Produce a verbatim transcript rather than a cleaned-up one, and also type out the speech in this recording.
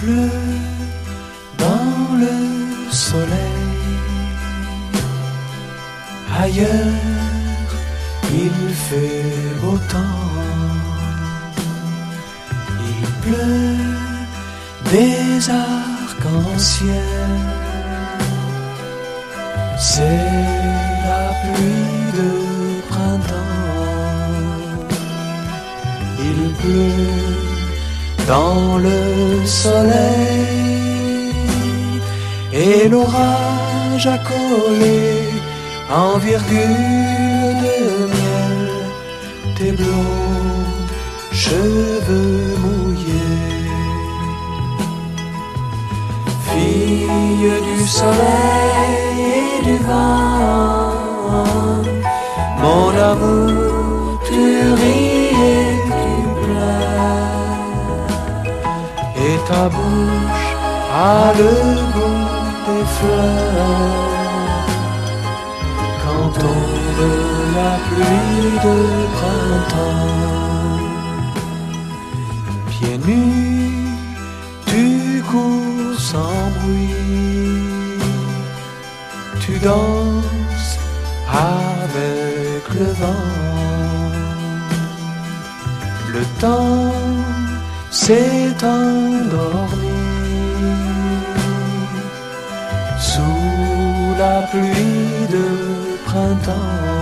pleut dans le soleil. Ailleurs, il fait beau temps. Il pleut des arcs-en-ciel. C'est la pluie de printemps. Il pleut dans le soleil et l'orage a collé en virgule de miel tes blonds cheveux mouillés. Fille du soleil et du vent, mon amour, tu ris et tu pleures, et ta bouche a le goût des fleurs quand tombe la pluie de printemps. Pieds nus, tu cours sans bruit, tu danses avec le vent. Le temps s'est endormi sous la pluie de printemps.